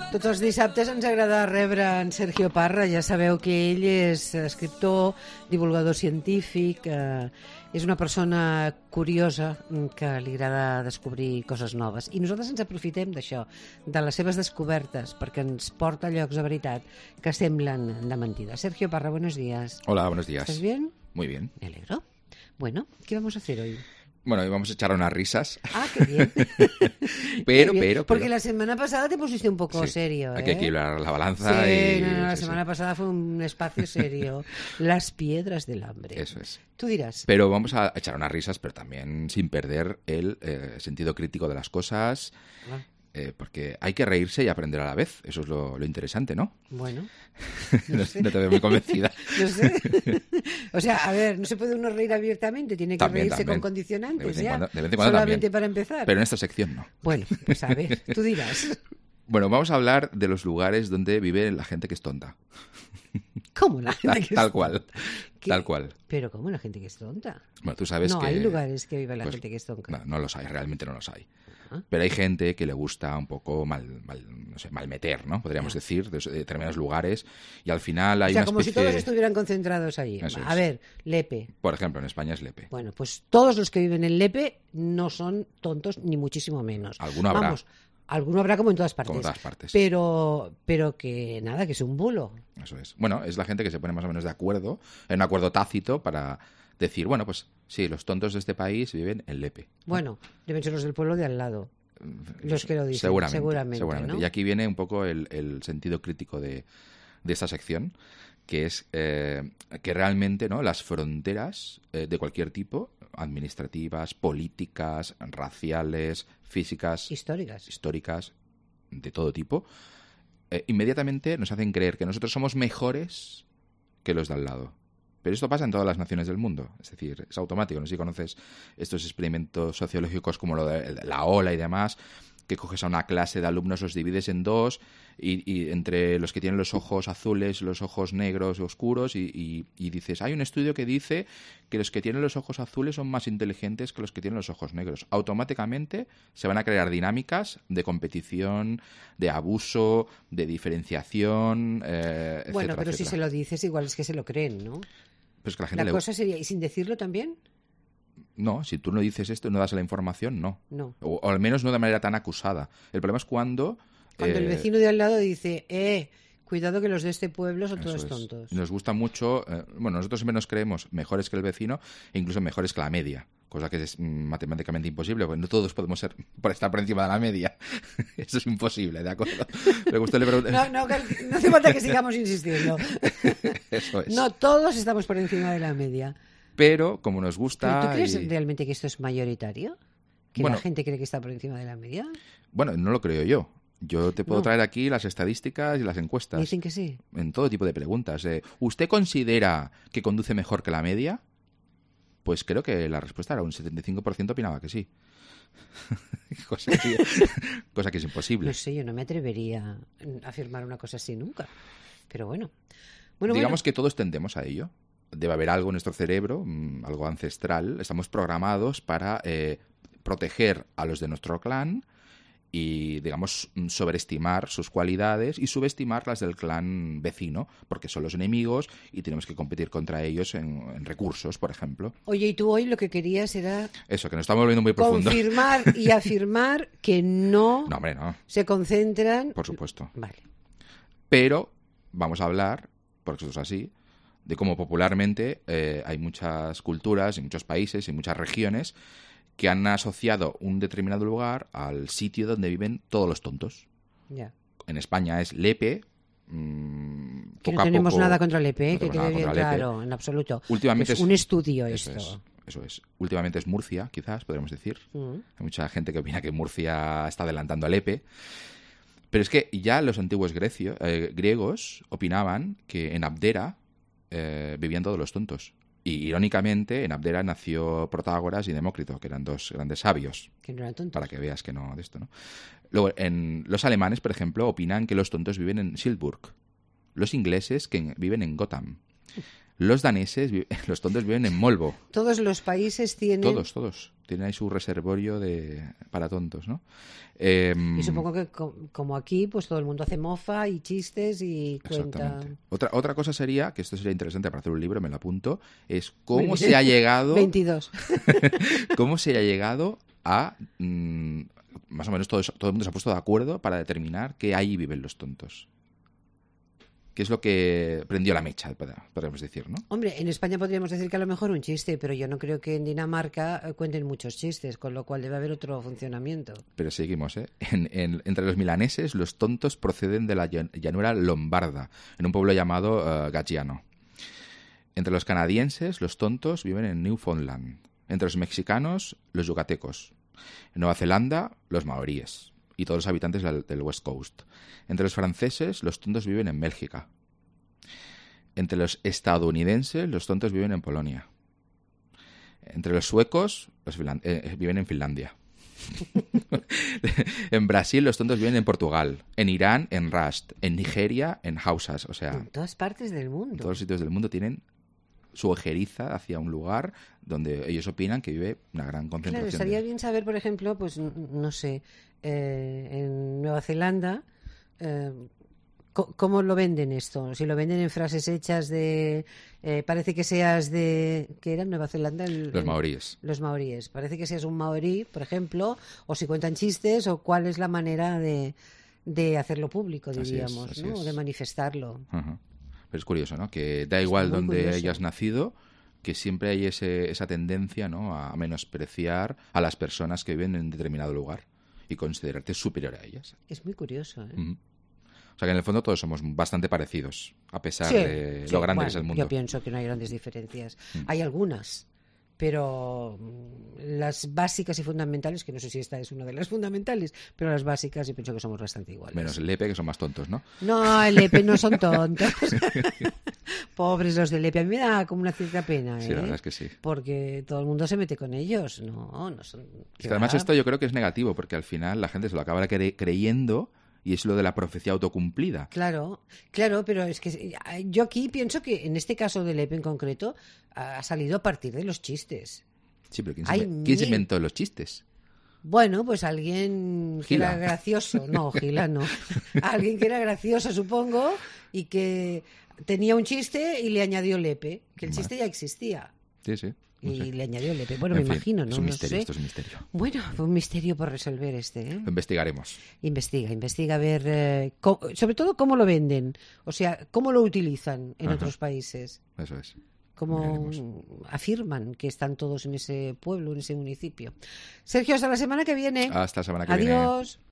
Tots els dissabtes ens agrada rebre en Sergio Parra. Ja sabeu que ell és escriptor, divulgador científic, és una persona curiosa que li agrada descobrir coses noves. I nosaltres ens aprofitem d'això, de les seves descobertes, perquè ens porta a llocs de veritat que semblen de mentida. Sergio Parra, buenos días. Hola, buenos días. ¿Estás bien? Muy bien. Me alegro. Bueno, ¿qué vamos a hacer hoy? Bueno, hoy vamos a echar unas risas. Ah, qué bien. pero. Porque la semana pasada te pusiste un poco serio, Hay que equilibrar la balanza. Sí, la semana pasada fue un espacio serio. Las piedras del hambre. Eso es. Tú dirás. Pero vamos a echar unas risas, pero también sin perder el sentido crítico de las cosas. Porque hay que reírse y aprender a la vez. Eso es lo interesante, ¿no? Bueno. No te veo muy convencida. No sé. O sea, a ver, no se puede uno reír abiertamente. Tiene que reírse con condicionantes, de ya. De vez en cuando solamente también. Para empezar. Pero en esta sección no. Bueno, pues a ver, tú dirás. Bueno, vamos a hablar de los lugares donde vive la gente que es tonta. ¿Cómo la gente que es Tal cual. ¿Qué? Tal cual. Pero ¿cómo la gente que es tonta? Bueno, tú sabes no, que... hay lugares que vive la gente que es tonta. No los hay, realmente no los hay. Ajá. Pero hay gente que le gusta un poco malmeter, ¿no? Podríamos decir, de determinados lugares. Y al final hay o sea, una como especie... si todos estuvieran concentrados ahí. Eso A es. ver, Lepe. Por ejemplo, en España es Lepe. Bueno, pues todos los que viven en Lepe no son tontos, ni muchísimo menos. Alguno habrá. Vamos, alguno habrá como en todas partes. Como en todas partes. Pero que nada, que es un bulo. Eso es. Bueno, es la gente que se pone más o menos de acuerdo, en un acuerdo tácito para decir, bueno, pues sí, los tontos de este país viven en Lepe. Bueno, deben ser los del pueblo de al lado. Los que lo dicen, seguramente. ¿No? Y aquí viene un poco el sentido crítico de esta sección, que es que realmente, ¿no?, las fronteras de cualquier tipo, administrativas, políticas, raciales, físicas, históricas, de todo tipo, inmediatamente nos hacen creer que nosotros somos mejores que los de al lado. Pero esto pasa en todas las naciones del mundo. Es decir, es automático. No sé si conoces estos experimentos sociológicos como lo de la ola y demás, que coges a una clase de alumnos, los divides en dos, y entre los que tienen los ojos azules, los ojos negros oscuros, y dices, hay un estudio que dice que los que tienen los ojos azules son más inteligentes que los que tienen los ojos negros. Automáticamente se van a crear dinámicas de competición, de abuso, de diferenciación, etcétera. Bueno, pero etcétera. si se lo dices, igual es que se lo creen, ¿no? Pues que la gente La cosa sería, ¿y sin decirlo también? No, si tú no dices esto, no das la información, no. No. O al menos no de manera tan acusada. El problema es cuando el vecino de al lado dice, cuidado que los de este pueblo son todos tontos. Nos gusta mucho, bueno, nosotros siempre nos creemos mejores que el vecino e incluso mejores que la media, cosa que es matemáticamente imposible, porque no todos podemos estar por encima de la media. Eso es imposible, ¿de acuerdo? Me gustó No hace falta que sigamos insistiendo. Eso es. No todos estamos por encima de la media. Pero como nos gusta... ¿Pero tú crees realmente que esto es mayoritario? ¿Que la gente cree que está por encima de la media? Bueno, no lo creo yo. Yo te puedo traer aquí las estadísticas y las encuestas. Dicen que sí. En todo tipo de preguntas. ¿Usted considera que conduce mejor que la media? Pues creo que la respuesta era un 75% opinaba que sí. cosa que es imposible. No sé, yo no me atrevería a afirmar una cosa así nunca. Pero bueno. Digamos que todos tendemos a ello. Debe haber algo en nuestro cerebro, algo ancestral. Estamos programados para proteger a los de nuestro clan y, digamos, sobreestimar sus cualidades y subestimar las del clan vecino, porque son los enemigos y tenemos que competir contra ellos en recursos, por ejemplo. Oye, y tú hoy lo que querías era... Eso, que nos estamos volviendo muy profundo. Confirmar y afirmar que no, hombre, no. Se concentran... Por supuesto. Vale. Pero vamos a hablar, porque esto es así, de cómo popularmente hay muchas culturas y muchos países y muchas regiones que han asociado un determinado lugar al sitio donde viven todos los tontos. Ya. En España es Lepe. Que no tenemos nada contra Lepe, que quede bien claro, en absoluto. Últimamente es un estudio eso esto. Eso es. Últimamente es Murcia, quizás, podríamos decir. Hay mucha gente que opina que Murcia está adelantando a Lepe. Pero es que ya los antiguos griegos opinaban que en Abdera vivían todos los tontos. Y irónicamente, en Abdera nació Protágoras y Demócrito, que eran dos grandes sabios. Que no eran tontos. Para que veas que no de esto, ¿no? Luego, los alemanes, por ejemplo, opinan que los tontos viven en Silburg. Los ingleses que viven en Gotham. Los daneses, los tontos viven en Molvo. Todos los países tienen... Todos. Tienen ahí su reservorio para tontos, ¿no? Y supongo que como aquí, pues todo el mundo hace mofa y chistes y cuenta... Otra cosa sería, que esto sería interesante para hacer un libro, me lo apunto, es cómo se ha llegado... 22. Cómo se ha llegado a... más o menos todo el mundo se ha puesto de acuerdo para determinar que ahí viven los tontos. ¿Qué es lo que prendió la mecha, podríamos decir, ¿no? Hombre, en España podríamos decir que a lo mejor un chiste, pero yo no creo que en Dinamarca cuenten muchos chistes, con lo cual debe haber otro funcionamiento. Pero seguimos, ¿eh? Entre los milaneses, los tontos proceden de la llanura lombarda, en un pueblo llamado Gaggiano. Entre los canadienses, los tontos viven en Newfoundland. Entre los mexicanos, los yucatecos. En Nueva Zelanda, los maoríes. Y todos los habitantes del West Coast. Entre los franceses, los tontos viven en Bélgica. Entre los estadounidenses, los tontos viven en Polonia. Entre los suecos, viven en Finlandia. En Brasil, los tontos viven en Portugal. En Irán, en Rust. En Nigeria, en Hausas. O sea, en todas partes del mundo. En todos los sitios del mundo tienen su ojeriza hacia un lugar donde ellos opinan que vive una gran concentración. Claro, estaría bien saber, por ejemplo, pues no sé, en Nueva Zelanda, ¿cómo lo venden esto? Si lo venden en frases hechas de... parece que seas de... ¿Qué era en Nueva Zelanda? Los maoríes. Los maoríes. Parece que seas un maorí, por ejemplo, o si cuentan chistes, o cuál es la manera de hacerlo público, diríamos, así ¿no? es. O de manifestarlo. Uh-huh. Pero es curioso, ¿no? Que da igual donde hayas nacido, que siempre hay esa tendencia, ¿no? A menospreciar a las personas que viven en determinado lugar y considerarte superior a ellas. Es muy curioso, ¿eh? Uh-huh. O sea que en el fondo todos somos bastante parecidos, a pesar de lo grande que es el mundo. Yo pienso que no hay grandes diferencias. Hay algunas, pero las básicas y fundamentales, que no sé si esta es una de las fundamentales, pero las básicas yo pienso que somos bastante iguales. Menos el Lepe, que son más tontos, ¿no? No, el Lepe no son tontos. Pobres los del Lepe. A mí me da como una cierta pena, ¿eh? Sí, la verdad es que sí. Porque todo el mundo se mete con ellos. No son... Además esto yo creo que es negativo, porque al final la gente se lo acaba creyendo... Y es lo de la profecía autocumplida. Claro, pero es que yo aquí pienso que en este caso de Lepe en concreto ha salido a partir de los chistes. Sí, pero ¿quién se inventó los chistes? Bueno, pues alguien que era gracioso. No, Gila no. Alguien que era gracioso, supongo, y que tenía un chiste y le añadió Lepe, que el chiste ya existía. Sí. No sé. Le añadió Lepe. Bueno, me imagino, ¿no? Es un misterio, sé. Esto es un misterio. Bueno, fue un misterio por resolver este, ¿eh? Lo investigaremos. Investiga a ver, sobre todo cómo lo venden, o sea, cómo lo utilizan en otros países. Eso es. Cómo afirman que están todos en ese pueblo, en ese municipio. Sergio, hasta la semana que viene. Hasta la semana que viene. Adiós.